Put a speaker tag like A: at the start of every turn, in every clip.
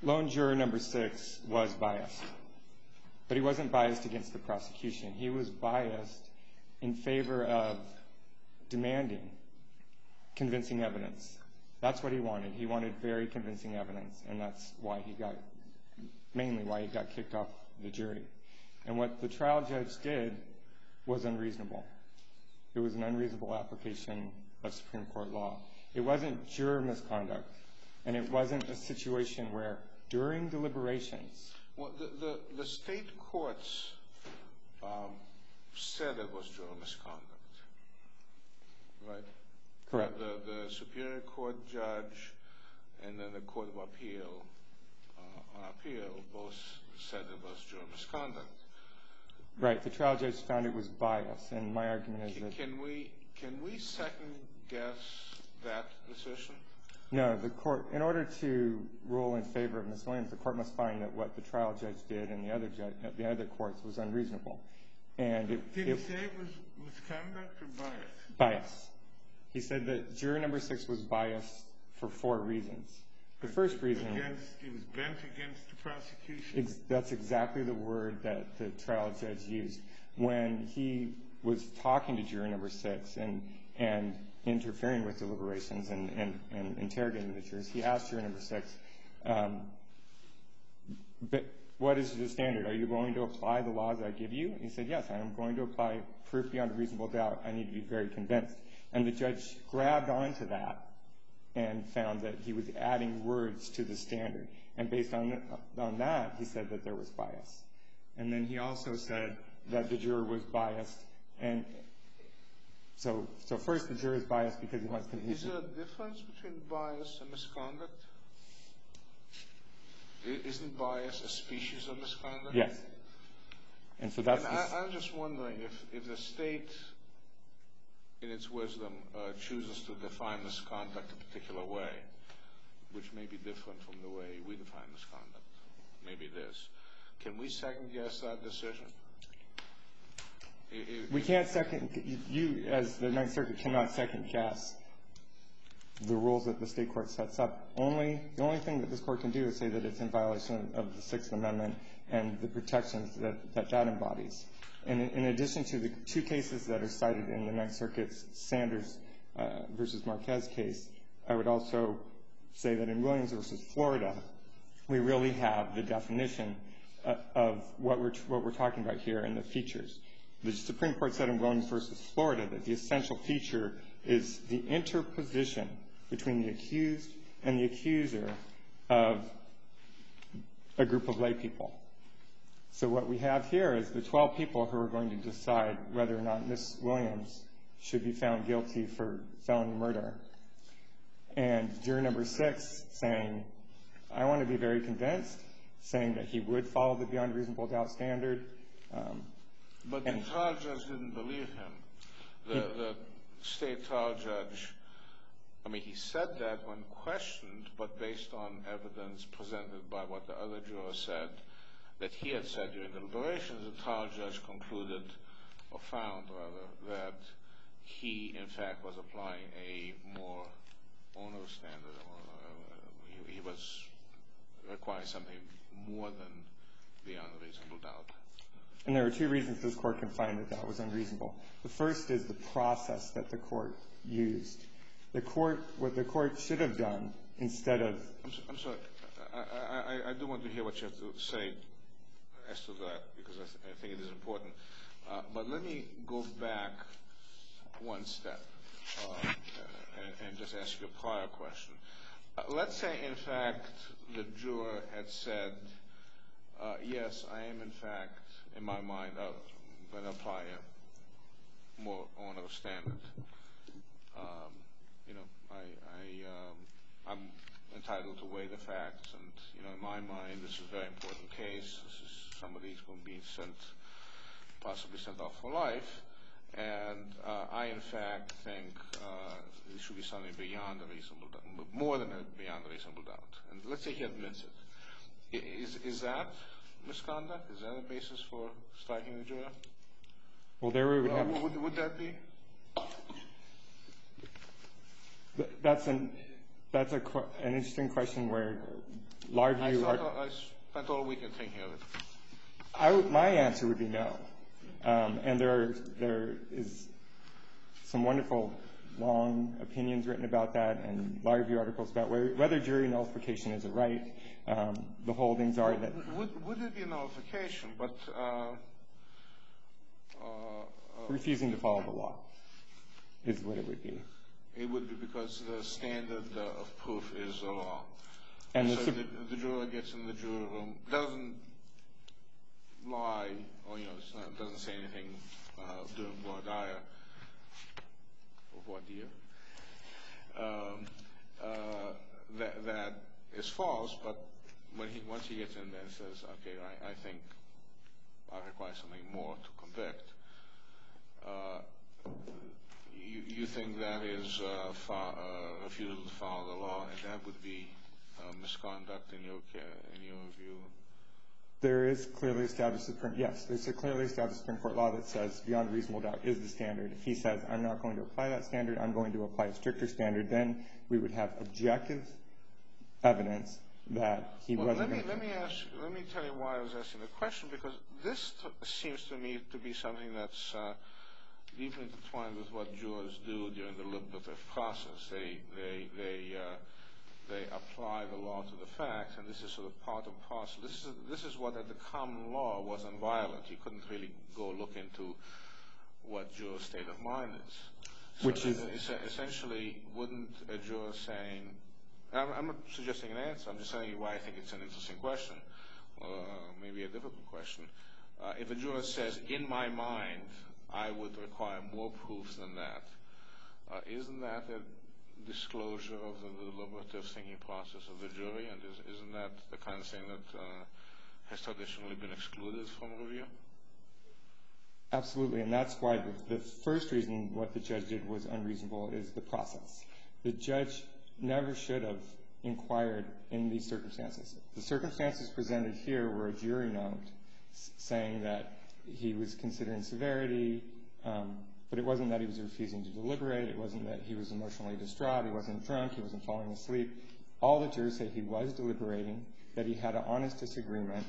A: Lone juror number 6 was biased. But he wasn't biased against the prosecution. He was biased in favor of demanding convincing evidence. That's what he wanted. He wanted very convincing evidence, and that's mainly why he got kicked off the jury. And what the trial judge did was unreasonable. It was an unreasonable application of Supreme Court law. It wasn't juror misconduct, and it wasn't a situation where during deliberations.
B: Well, the state courts said it was juror misconduct, right?
A: Correct.
B: The Superior Court judge and then the Court of Appeal, on appeal, both said it was juror misconduct.
A: Right. The trial judge found it was bias, and my argument is that.
B: Can we second guess that decision?
A: No, the court, in order to rule in favor of Ms. Williams, the court must find that what the trial judge did and the other courts was unreasonable. And
C: did he say it was misconduct or bias?
A: Bias. He said that juror number 6 was biased for 4 reasons. The first reason.
C: He was bent against the prosecution?
A: That's exactly the word that the trial judge used. When he was talking to juror number 6 and interfering with deliberations and interrogating the jurors, he asked juror number 6, but what is the standard? Are you going to apply the laws I give you? And he said, yes, I am going to apply proof beyond a reasonable doubt. I need to be very convinced. And the judge grabbed onto that and found that he was adding words to the standard. And based on that, he said that there was bias. And then he also said that the juror was biased. And so first the juror is biased because he wants to be.
B: Is there a difference between bias and misconduct? Isn't bias a species of misconduct?
A: Yes. And so that's.
B: I'm just wondering if the state, in its wisdom, chooses to define misconduct a particular way, which may be different from the way we define misconduct. Maybe it is. Can we second-guess that decision?
A: We can't you, as the Ninth Circuit, cannot second-guess the rules that the state court sets up. The only thing that this court can do is say that it's in violation of the Sixth Amendment and the protections that embodies. And in addition to the 2 cases that are cited in the Ninth Circuit's Sanders versus Marquez case, I would also say that in Williams versus Florida, we really have the definition of what we're talking about here and the features. The Supreme Court said in Williams versus Florida that the essential feature is the interposition between the accused and the accuser of a group of lay people. So what we have here is the 12 people who are going to decide whether or not Ms. Williams should be found guilty for felony murder. And juror number 6 saying, I want to be very convinced, saying that he would follow the beyond reasonable doubt standard.
B: But the trial judge didn't believe him. The state trial judge, I mean, he said that when questioned, but based on evidence presented by what the other jurors said, that he had said during deliberations, the trial judge concluded, or found rather, that he, in fact, was applying a more onerous standard. He was requiring something more than beyond reasonable doubt.
A: And there are 2 reasons this court can find that that was unreasonable. The first is the process that the court used. What the court should have done instead of.
B: I'm sorry. I do want to hear what you have to say as to that, because I think it is important. But let me go back one step and just ask you a prior question. Let's say, in fact, the juror had said, yes, I am, in fact, in my mind, going to apply a more onerous standard. I'm entitled to weigh the facts, and in my mind, this is a very important case. This is somebody who's going to be possibly sent off for life, and I, in fact, think it should be something beyond a reasonable doubt, more than beyond a reasonable doubt. And let's say he admits it. Is that misconduct? Is that a basis for striking the juror?
A: Well, there we would have.
B: Would that be?
A: That's an interesting question where Larview...
B: I spent all weekend thinking of it.
A: My answer would be no. And there is some wonderful long opinions written about that and Larview articles about whether jury nullification is a right. The holdings are that...
B: Would it be a nullification, but...
A: refusing to follow the law is what it would be.
B: It would be because the standard of proof is the law.
A: And
B: so the juror gets in the jury room, doesn't lie, or doesn't say anything during voir dire, or voir dire, that is false. But once he gets in there and says, "Okay, I think I require something more to convict," you think that is refusal to follow the law, and that would be misconduct in your view?
A: There is clearly established there's a clearly established Supreme Court law that says beyond reasonable doubt is the standard. If he says, I'm not going to apply that standard, I'm going to apply a stricter standard, then we would have objective evidence that he wasn't going to...
B: Let me tell you why I was asking the question, because this seems to me to be something that's deeply intertwined with what jurors do during the deliberative process. They apply the law to the facts, and this is sort of part and parcel. This is what at the common law was nonviolent. You couldn't really go look into what juror's state of mind is.
A: Which is...
B: Essentially, wouldn't a juror saying... I'm not suggesting an answer. I'm just telling you why I think it's an interesting question, maybe a difficult question. If a juror says, in my mind, I would require more proofs than that, isn't that a disclosure of the deliberative thinking process of the jury, and isn't that the kind of thing that has traditionally been excluded from review?
A: Absolutely, and that's why the first reason what the judge did was unreasonable is the process. The judge never should have inquired in these circumstances. The circumstances presented here were a jury note saying that he was considering severity, but it wasn't that he was refusing to deliberate. It wasn't that he was emotionally distraught. He wasn't drunk. He wasn't falling asleep. All the jurors say he was deliberating, that he had an honest disagreement.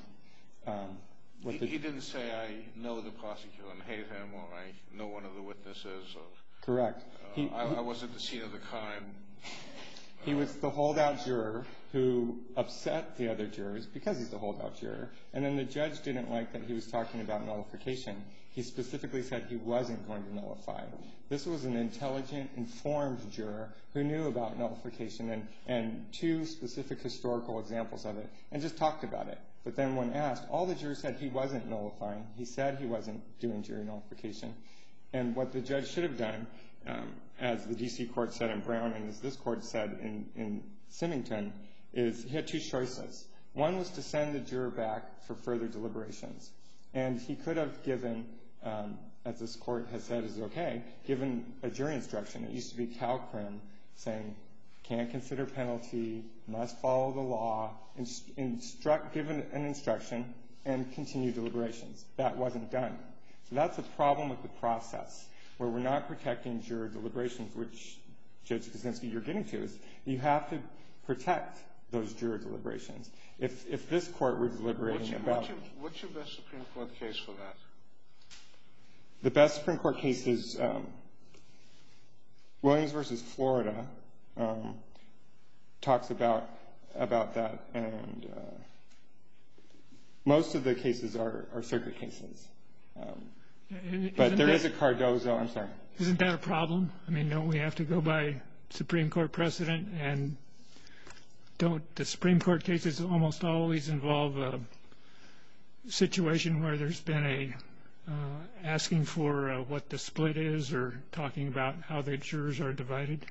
B: He didn't say, I know the prosecutor and hate him, or I know one of the witnesses. Or,
A: correct.
B: I was at the scene of the crime.
A: He was the holdout juror who upset the other jurors because he's the holdout juror, and then the judge didn't like that he was talking about nullification. He specifically said he wasn't going to nullify. This was an intelligent, informed juror who knew about nullification and two specific historical examples of it and just talked about it. But then when asked, all the jurors said he wasn't nullifying. He said he wasn't doing jury nullification. And what the judge should have done, as the D.C. court said in Brown and as this court said in Symington, is he had two choices. One was to send the juror back for further deliberations. And he could have given, as this court has said is okay, given a jury instruction. It used to be CalCrim saying, can't consider penalty, must follow the law, given an instruction, and continue deliberations. That wasn't done. So that's a problem with the process, where we're not protecting juror deliberations, which, Judge Kuczynski, you're getting to, is you have to protect those juror deliberations. If this court were deliberating about...
B: What's your best Supreme Court case for that?
A: The best Supreme Court case is Williams v. Florida talks about that, and most of the cases are circuit cases. But there is a Cardozo, I'm sorry.
D: Isn't that a problem? I mean, don't we have to go by Supreme Court precedent, and don't the Supreme Court cases almost always involve a situation where there's been a asking for what the split is, or talking about how the jurors are divided?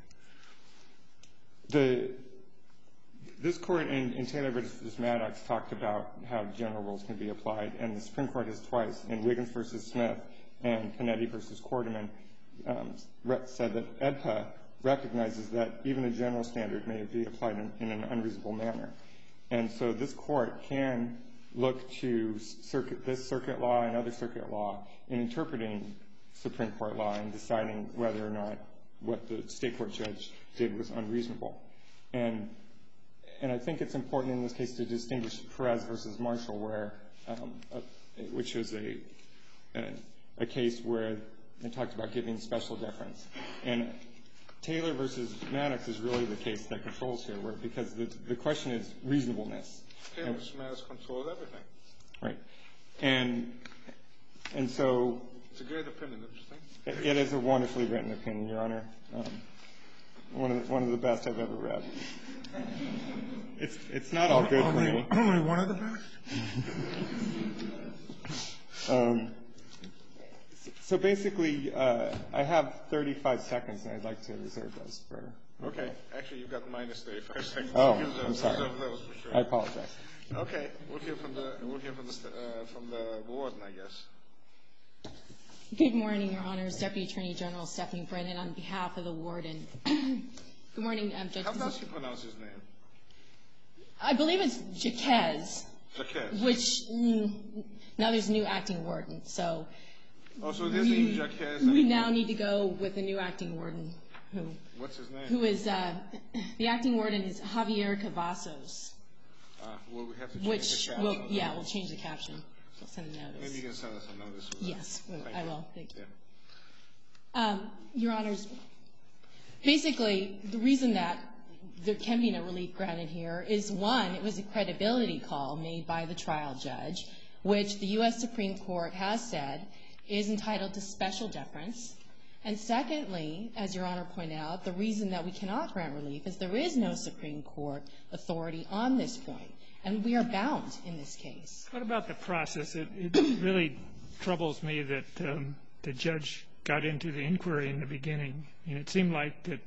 A: This court in Taylor v. Maddox talked about how general rules can be applied, and the Supreme Court has twice, in Wiggins v. Smith and Panetti v. Quarterman, said that AEDPA recognizes that even a general standard may be applied in an unreasonable manner. And so this court can look to this circuit law and other circuit law in interpreting Supreme Court law and deciding whether or not what the state court judge did was unreasonable. And and I think it's important in this case to distinguish Perez versus Marshall, which is a case where they talked about giving special deference. And Taylor versus Maddox is really the case that controls here, because the question is reasonableness.
B: Taylor versus Maddox controls everything.
A: Right. And so...
B: It's a great opinion, interesting.
A: It is a wonderfully written opinion, Your Honor. One of the best I've ever read. It's not all good for me.
C: Only one of the best?
A: So basically, I have 35 seconds, and I'd like to reserve those for...
B: Okay. Actually, you've got minus 35 seconds.
A: Oh, I'm sorry.
B: Those for sure.
A: I apologize.
B: Okay. We'll hear from the warden, I guess.
E: Good morning, Your Honors. Deputy Attorney General Stephanie Brennan on behalf of the warden. Good morning, Judge.
B: How does she pronounce his name?
E: I believe it's Jaquez.
B: Jaquez.
E: Which, now there's a new acting warden, so...
B: Oh, so it is named Jaquez.
E: We now need to go with the new acting warden.
B: What's his name?
E: Who is, the acting warden is Javier Cavazos.
B: Well, we have to change the caption.
E: We'll change the caption. We'll send a notice.
B: Maybe you can send us a notice.
E: Yes, I will. Thank you.
B: Yeah.
E: Your Honors, basically, the reason that there can be no relief granted here is, one, it was a credibility call made by the trial judge, which the U.S. Supreme Court has said is entitled to special deference. And secondly, as Your Honor pointed out, the reason that we cannot grant relief is there is no Supreme Court authority on this point, and we are bound in this case.
D: What about the process? It really troubles me that the judge got into the inquiry in the beginning, and it seemed like that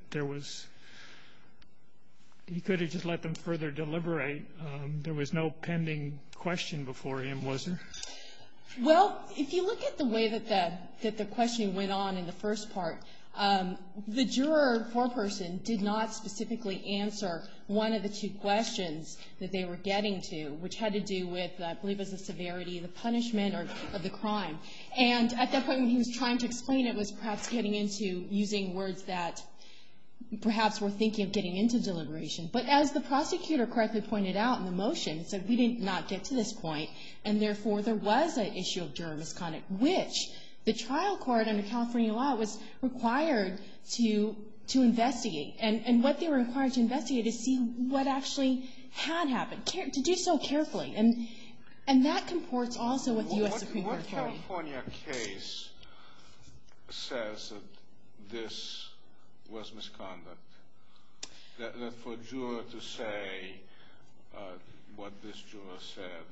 D: he could have just let them further deliberate. There was no pending question before him, was there?
E: Well, if you look at the way that the questioning went on in the first part, the juror foreperson did not specifically answer one of the two questions that they were getting to, which had to do with, I believe it was the severity, the punishment, or of the crime. And at that point when he was trying to explain it, was perhaps getting into using words that perhaps were thinking of getting into deliberation. But as the prosecutor correctly pointed out in the motion, it said we did not get to this point, and therefore there was an issue of juror misconduct, which the trial court under California law was required to investigate. And what they were required to investigate is see what actually had happened, to do so carefully. And that comports also with the U.S. Supreme Court authority.
B: What California case says that this was misconduct? That for a juror to say what this juror said,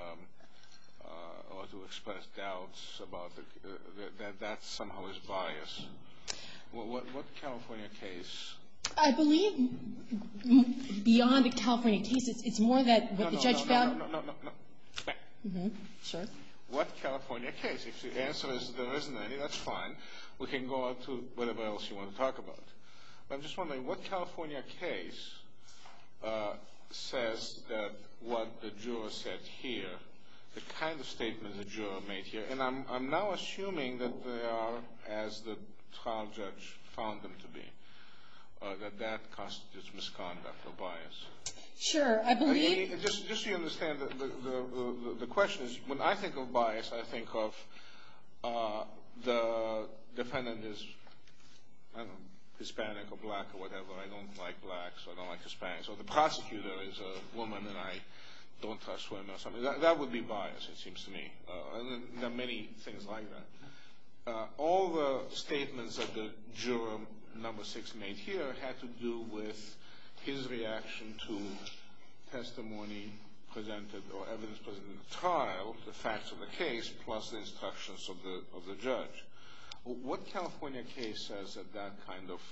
B: or to express doubts about that somehow is bias. What California case?
E: I believe beyond the California case, it's more that what the judge found.
B: No.
E: Mm-hmm. Sure.
B: What California case? If the answer is there isn't any, that's fine. We can go on to whatever else you want to talk about. But I'm just wondering, what California case says that what the juror said here, the kind of statement the juror made here, and I'm now assuming that they are, as the trial judge found them to be, that constitutes misconduct or bias.
E: Sure, I believe.
B: Just so you understand, the question is, when I think of bias, I think of the defendant is, I don't know, Hispanic or black or whatever. I don't like blacks, or I don't like Hispanics. Or the prosecutor is a woman and I don't trust women or something. That would be bias, it seems to me. And there are many things like that. All the statements that the juror number 6 made here had to do with his reaction to testimony presented or evidence presented in the trial, the facts of the case, plus the instructions of the judge. What California case says that that kind of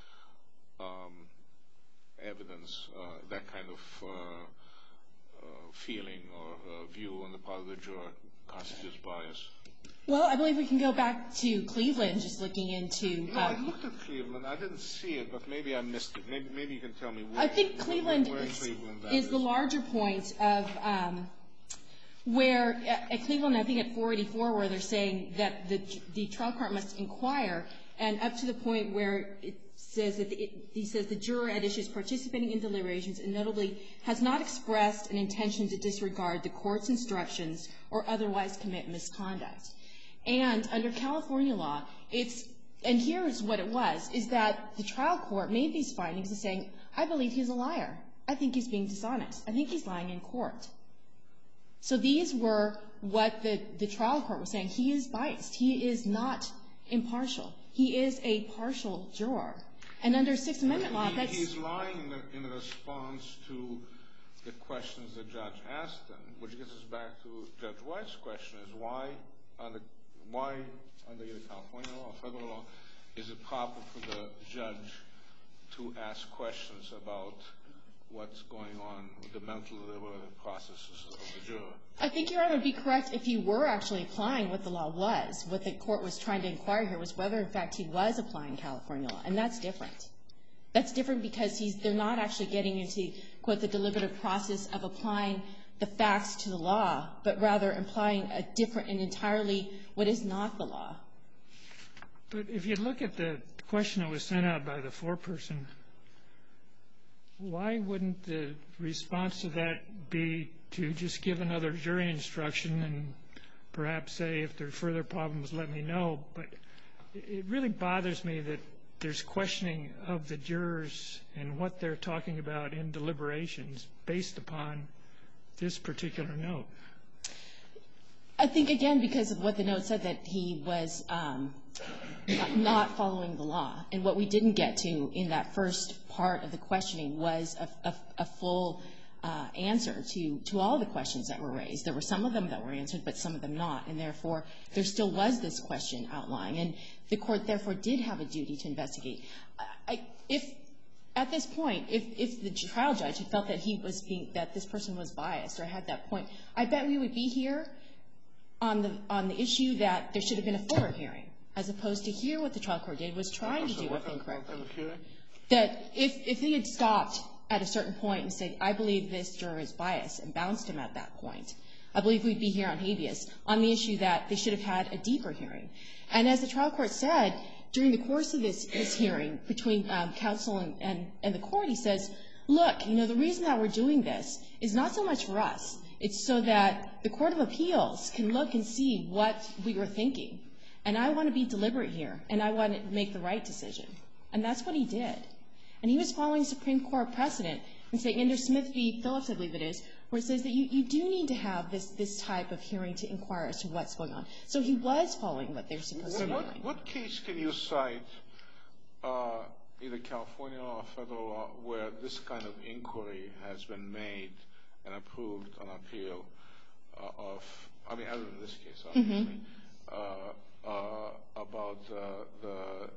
B: evidence, that kind of feeling or view on the part of the juror constitutes bias?
E: Well, I believe we can go back to Cleveland, just looking into...
B: No, I looked at Cleveland. I didn't see it, but maybe I missed it. Maybe you can tell me where.
E: I think Cleveland is the larger point of where, at Cleveland, I think at 484, where they're saying that the trial court must inquire and up to the point where it says that he says the juror at issue is participating in deliberations and notably has not expressed an intention to disregard the court's instructions or otherwise commit misconduct. And under California law, and here's what it was, is that the trial court made these findings and saying, I believe he's a liar. I think he's being dishonest. I think he's lying in court. So these were what the trial court was saying. He is biased. He is not impartial. He is a partial juror. And under Sixth Amendment law, that's...
B: He's lying in response to the questions the judge asked him, which gets us back to Judge White's question, is why under either California law or federal law is it proper for the judge to ask questions about what's going on with the mental deliberative processes of the juror?
E: I think Your Honor would be correct if you were actually applying what the law was. What the court was trying to inquire here was whether, in fact, he was applying California law, and that's different. That's different because they're not actually getting into, quote, the deliberative process of applying the facts to the law, but rather applying a different and entirely what is not the law.
D: But if you look at the question that was sent out by the foreperson, why wouldn't the response to that be to just give another jury instruction and perhaps say, if there are further problems, let me know? But it really bothers me that there's questioning of the jurors and what they're talking about in deliberations based upon this particular note.
E: I think, again, because of what the note said, that he was not following the law. And what we didn't get to in that first part of the questioning was a full answer to all the questions that were raised. There were some of them that were answered, but some of them not. And therefore, there still was this question outlying. And the court, therefore, did have a duty to investigate. At this point, if the trial judge had felt that that this person was biased or had that point, I bet we would be here on the issue that there should have been a fuller hearing, as opposed to here what the trial court did was trying to do, I think, correctly. That if he had stopped at a certain point and said, I believe this juror is biased, and bounced him at that point, I believe we'd be here on habeas on the issue that they should have had a deeper hearing. And as the trial court said, during the course of this hearing between counsel and the court, he says, look, the reason that we're doing this is not so much for us. It's so that the Court of Appeals can look and see what we were thinking. And I want to be deliberate here, and I want to make the right decision. And that's what he did. And he was following Supreme Court precedent and saying, under Smith v. Phillips, I believe it is, where it says that you do need to have this type of hearing to inquire as to what's going on. So he was following what they're supposed to be doing.
B: What case can you cite, either California law or federal law, where this kind of inquiry has been made and approved on appeal of, other than this case, obviously, about the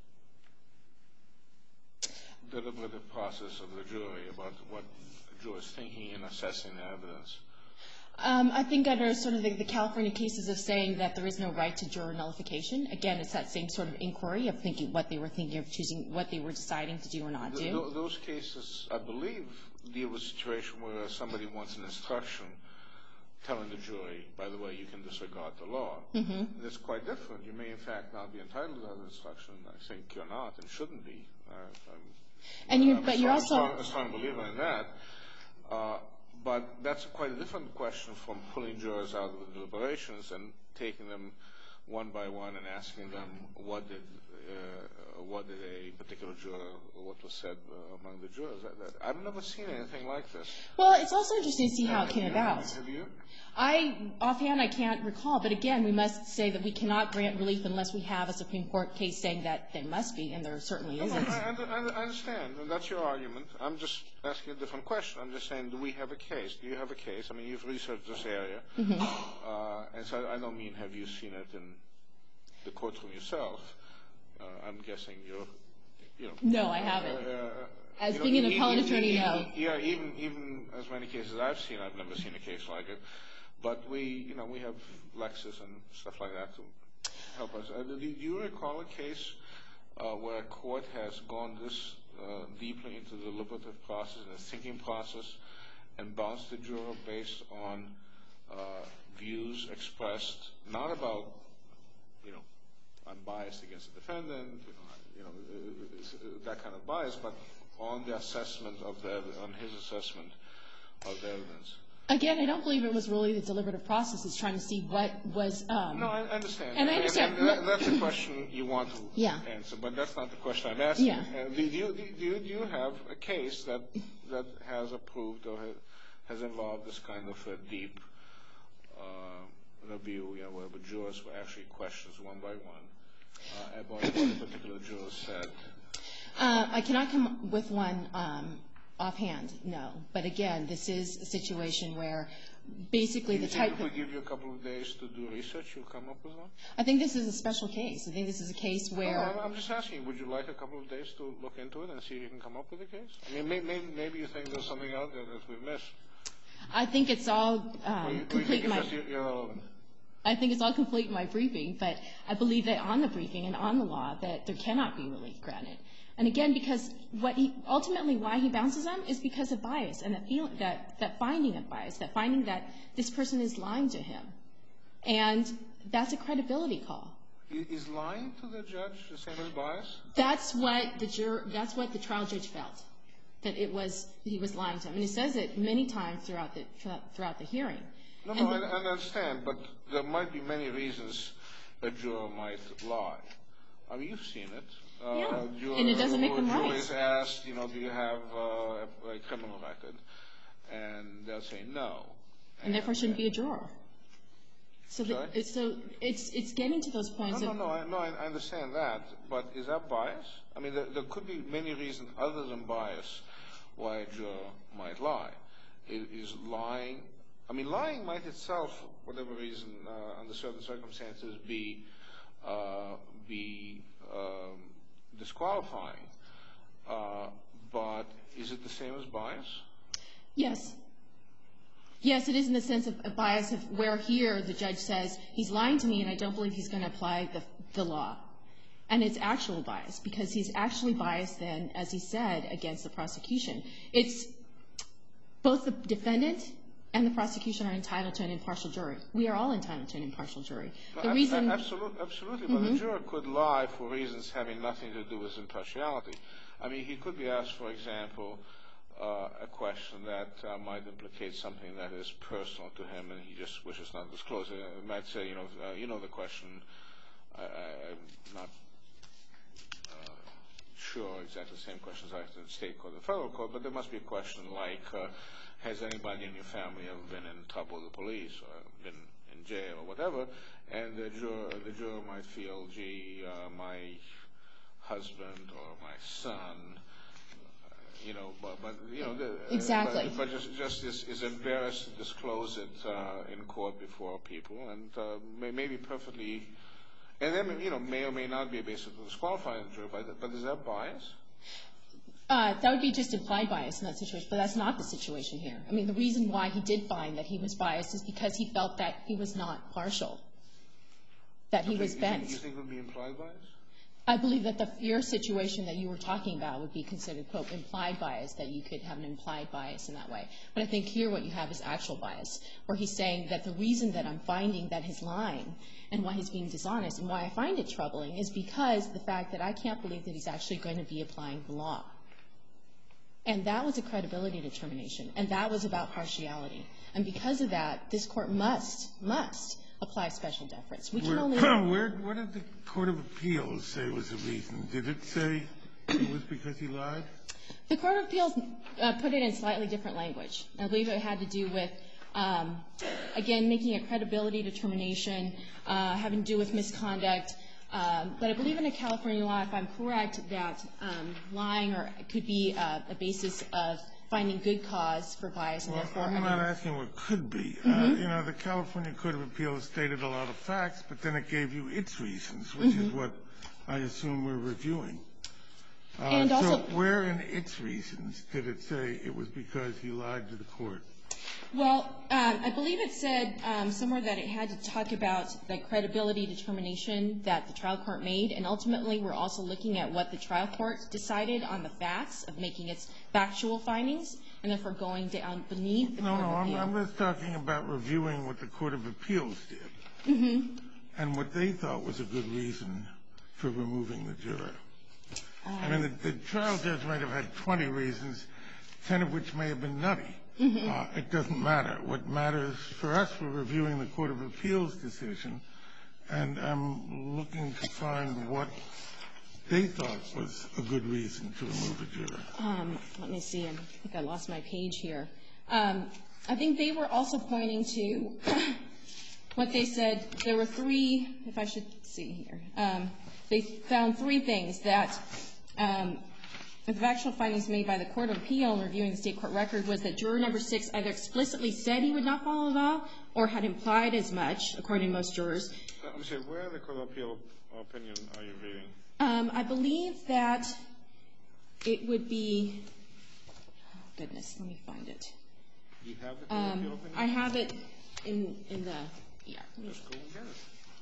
B: deliberative process of the jury, about what the juror is thinking in assessing the evidence?
E: I think under sort of the California cases of saying that there is no right to juror nullification, again, it's that same sort of inquiry of thinking what they were thinking of choosing, what they were deciding to do or not do.
B: Those cases, I believe, deal with a situation where somebody wants an instruction telling the jury, by the way, you can disregard the law. That's quite different. You may, in fact, not be entitled to that instruction. I think you're not and shouldn't be. I'm a strong believer in that. But that's quite a different question from pulling jurors out of the deliberations and taking them one by one and asking them what did a particular juror, what was said among the jurors. I've never seen anything like this.
E: Well, it's also interesting to see how it came about.
B: Have you?
E: Offhand, I can't recall. But again, we must say that we cannot grant relief unless we have a Supreme Court case saying that there must be, and there certainly isn't.
B: I understand, and that's your argument. I'm just asking a different question. I'm just saying, do we have a case? Do you have a case? I mean, you've researched this area. And so I don't mean have you seen it in the courtroom yourself. I'm guessing you're.
E: No, I haven't. As being an appellate attorney, no.
B: Yeah, even as many cases I've seen, I've never seen a case like it. But we have Lexis and stuff like that to help us. Do you recall a case where a court has gone this deeply into the deliberative process and the thinking process and bounced the juror based on views expressed not about unbiased against the defendant, that kind of bias, but on the assessment on his assessment of the evidence.
E: Again, I don't believe it was really the deliberative process. It's trying to see what was.
B: No, I understand.
E: And I understand.
B: And that's a question you want to answer, but that's not the question I'm asking.
E: Yeah.
B: Do you have a case that has approved or has involved this kind of a deep review, where the jurors were actually questions one by one about what a particular juror said?
E: I cannot come up with one offhand, no. But again, this is a situation where basically the type of...
B: If we give you a couple of days to do research, you'll come up with one?
E: I think this is a special case. I think this is a case where...
B: No, I'm just asking, would you like a couple of days to look into it and see if you can come up with a case? I mean, maybe you think there's something out there that we missed.
E: I think it's all complete in my... I think it's all complete in my briefing, but I believe that on the briefing and on the law that there cannot be relief granted. And again, because ultimately why he bounces them is because of bias and that finding of bias, that finding that this person is lying to him. And that's a credibility call.
B: Is lying to the judge the same as bias?
E: That's what the trial judge felt, that he was lying to him. And he says it many times throughout the hearing.
B: No, I understand, but there might be many reasons a juror might lie. I mean, you've seen it.
E: Yeah, and it doesn't make them right.
B: Juror is asked, do you have a criminal record? And they'll say no.
E: And therefore shouldn't be a juror. So it's getting to those points.
B: No, I understand that. But is that bias? I mean, there could be many reasons other than bias why a juror might lie. Is lying... I mean, lying might itself, for whatever reason, under certain circumstances, be disqualifying. But is it the same as bias?
E: Yes. Yes, it is in the sense of a bias of where here the judge says, he's lying to me and I don't believe he's going to apply the law. And it's actual bias, because he's actually biased then, as he said, against the prosecution. It's both the defendant and the prosecution are entitled to an impartial jury. We are all entitled to an impartial jury. The reason...
B: Absolutely, but a juror could lie for reasons having nothing to do with impartiality. I mean, he could be asked, for example, a question that might implicate something that is personal to him and he just wishes not to disclose it. He might say, the question, I'm not sure exactly the same questions I asked in the state court or the federal court, but there must be a question like, has anybody in your family ever been in trouble with the police or been in jail or whatever? And the juror might feel, gee, my husband or my son,
E: exactly.
B: But just is embarrassed to disclose it in court before people, and maybe perfectly, and then may or may not be a basis to disqualify the juror. But is that bias?
E: That would be just implied bias in that situation, but that's not the situation here. I mean, the reason why he did find that he was biased is because he felt that he was not partial, that he was bent.
B: You think it would be implied bias?
E: I believe that your situation that you were talking about would be considered, quote, implied bias, that you could have an implied bias in that way. But I think here what you have is actual bias, where he's saying that the reason that I'm finding that he's lying and why he's being dishonest and why I find it troubling is because the fact that I can't believe that he's actually going to be applying the law. And that was a credibility determination, and that was about partiality. And because of that, this Court must apply special deference. We can only...
C: What did the Court of Appeals say was the reason? Did it say it was because he lied?
E: The Court of Appeals put it in slightly different language. I believe it had to do with, again, making a credibility determination, having to do with misconduct. But I believe in a California law, if I'm correct, that lying could be a basis of finding good cause for bias. And therefore,
C: I'm not asking what could be. The California Court of Appeals stated a lot of facts, but then it gave you its reasons, which is what I assume we're reviewing.
E: And also,
C: so where in its reasons did it say it was because he lied to the court?
E: Well, I believe it said somewhere that it had to talk about the credibility determination that the trial court made, and ultimately we're also looking at what the trial court decided on the facts of making its factual findings, and therefore going down beneath the Court of Appeals.
C: No, I'm just talking about reviewing what the Court of Appeals did, and what they thought was a good reason for removing the juror? I mean, the trial judge might have had 20 reasons, 10 of which may have been nutty. It doesn't matter. What matters for us, we're reviewing the Court of Appeals decision, and I'm looking to find what they thought was a good reason to remove a juror.
E: Let me see. I think I lost my page here. I think they were also pointing to what they said. There were three, if I should see here. They found three things that the factual findings made by the Court of Appeal in reviewing the state court record was that juror number 6 either explicitly said he would not follow the law or had implied as much, according to most jurors.
B: I'm sorry, where in the Court of Appeal opinion are you reading?
E: I believe that it would be, oh, goodness, let me find it.
B: Do you have the Court of Appeal opinion?
E: I have it in the, yeah.
B: Let's go and get it.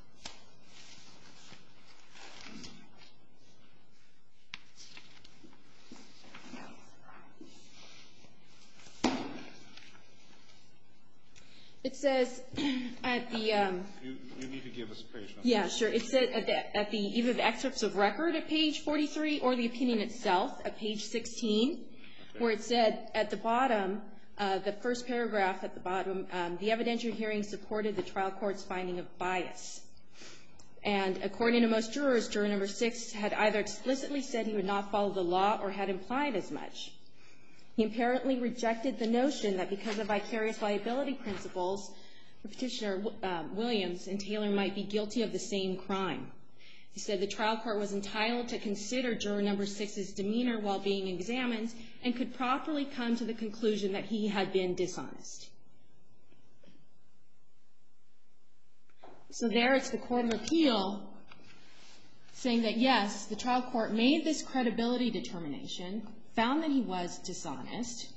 E: It says at the
B: You need to give us a page number.
E: yeah, sure. It said at the either the excerpts of record at page 43 or the opinion itself at page 16, where it said at the bottom, the first paragraph at the bottom, the evidentiary hearing supported the trial court's finding of bias. And according to most jurors, juror number 6 had either explicitly said he would not follow the law or had implied as much. He apparently rejected the notion that because of vicarious liability principles, the petitioner Williams and Taylor might be guilty of the same crime. He said the trial court was entitled to consider juror number 6's demeanor while being examined and could properly come to the conclusion that he had been dishonest. So there it's the Court of Appeal saying that, yes, the trial court made this credibility determination, found that he was dishonest,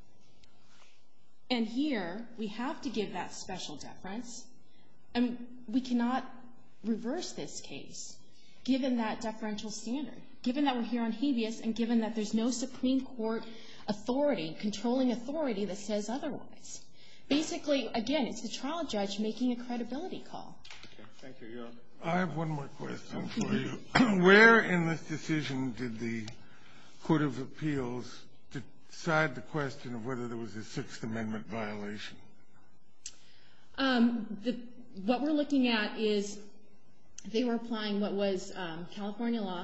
E: and here we have to give that special deference, and we cannot reverse this case given that deferential standard, given that we're here on habeas and given that there's no Supreme Court authority, controlling authority that says otherwise. Basically, again, it's the trial judge making a credibility call.
B: Okay, thank you. You're up.
C: I have one more question for you. Where in this decision did the Court of Appeals decide the question of whether there was a Sixth Amendment violation?
E: What we're looking at is they were applying what was California law,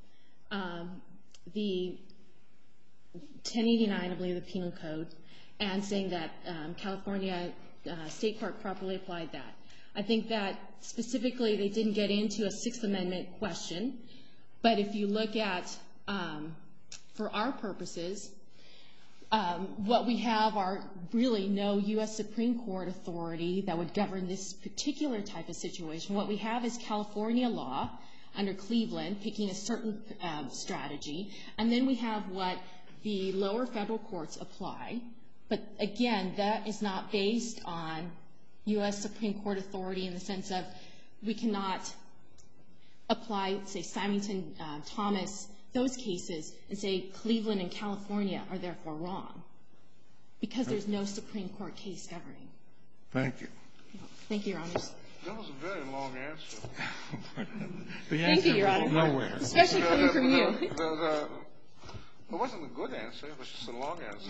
E: the 1089, I believe, the Penal Code, and saying that California state court properly applied that. I think that specifically they didn't get into a Sixth Amendment question, but if you look at, for our purposes, what we have are really no U.S. Supreme Court authority that would govern this particular type of situation. What we have is California law under Cleveland picking a certain strategy, and then we have what the lower federal courts apply. But again, that is not based on U.S. Supreme Court authority in the sense of we cannot apply, say, Symington, Thomas, those cases, and say Cleveland and California are therefore wrong because there's no Supreme Court case governing.
C: Thank you.
E: Thank you, Your Honors.
B: That was a very long answer.
E: Thank you, Your Honor.
C: Nowhere.
E: Especially coming from you.
B: It wasn't a good answer. It was just a long answer.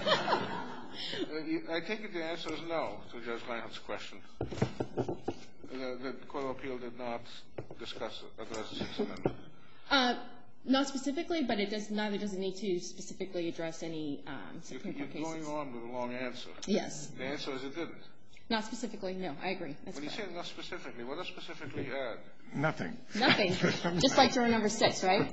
B: I take it the answer is no to Judge Reinhart's question. The Court of Appeal did not address the Sixth Amendment.
E: Not specifically, but neither does it need to specifically address any Supreme Court cases.
B: You're going on with a long answer.
E: Yes.
B: The answer is it didn't.
E: Not specifically, no. I agree. That's
B: When you
E: correct.
B: say not specifically, what does specifically add?
C: Nothing.
E: Nothing. Just like juror number 6, right?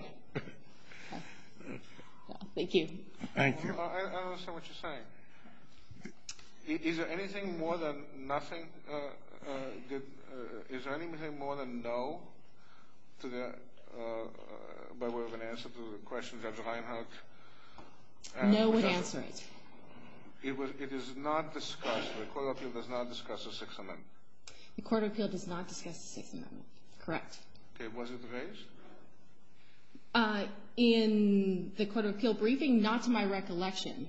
E: Thank you.
C: Thank you.
B: I don't understand what you're saying. Is there anything more than nothing? Is there anything more than no to the by way of an answer to the question Judge Reinhart asked?
E: No would answer it.
B: It is not discussed. The Court of Appeal does not discuss the Sixth Amendment.
E: The Court of Appeal does not discuss the Sixth Amendment. Correct.
B: Okay. Was it raised?
E: In the Court of Appeal briefing, not to my recollection.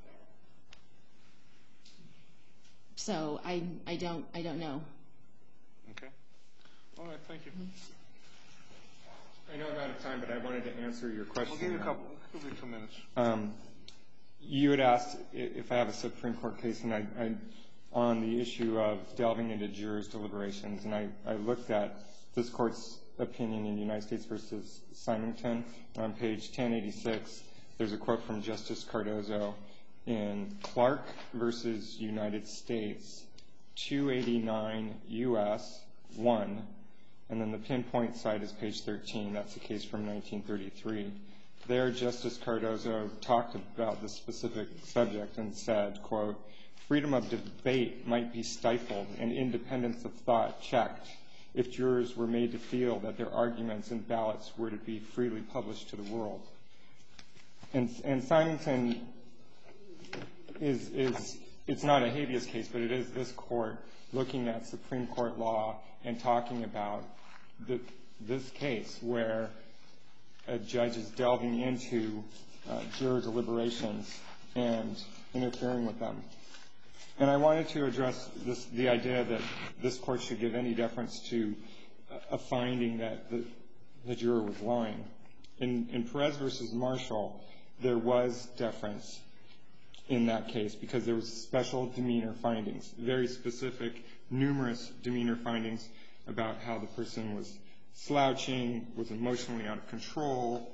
E: So I don't know.
B: Okay. All right. Thank you.
A: I know I'm out of time, but I wanted to answer your question.
B: We'll give you a couple. We'll give you 2 minutes.
A: You had asked if I have a Supreme Court case on the issue of delving into jurors' deliberations, and I looked at this Court's opinion in United States v. Symington. On page 1086, there's a quote from Justice Cardozo in Clark v. United States, 289 U.S. 1, and then the pinpoint site is page 13. That's a case from 1933. There, Justice Cardozo talked about the specific subject and said, quote, freedom of debate might be stifled and independence of thought checked if jurors were made to feel that their arguments and ballots were to be freely published to the world. And Symington it's not a habeas case, but it is this Court looking at Supreme Court law and talking about this case where a judge is delving into juror deliberations and interfering with them. And I wanted to address the idea that this Court should give any deference to a finding that the juror was lying. In Perez v. Marshall, there was deference in that case because there was special demeanor findings, very specific, numerous demeanor findings about how the person was slouching, was emotionally out of control,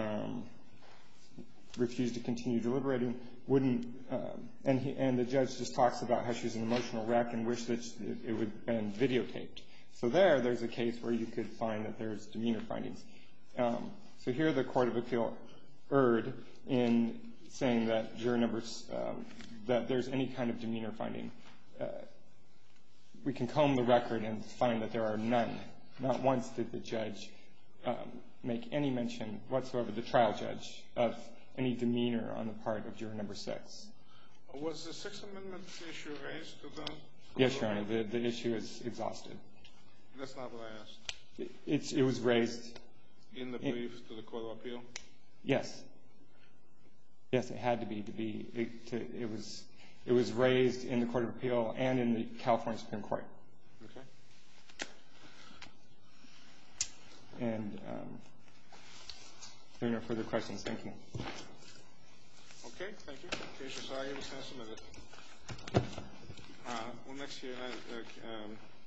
A: refused to continue deliberating, and the judge just talks about how she was an emotional wreck and wished that it would have been videotaped. So there's a case where you could find that there's demeanor findings. So here the Court of Appeal erred in saying that juror numbers, that there's any kind of demeanor finding. We can comb the record and find that there are none. Not once did the judge make any mention whatsoever, the trial judge, of any demeanor on the part of juror number 6.
B: Was the Sixth Amendment issue raised to the...
A: Yes, Your Honor, the issue is exhausted.
B: That's not what I asked.
A: It was raised...
B: In the brief to the Court of Appeal?
A: Yes. Yes, it had to be. It was raised in the Court of Appeal and in the California Supreme Court.
B: Okay.
A: And there are no further questions. Thank you.
B: Okay, thank you. Case is argued and submitted. We'll next hear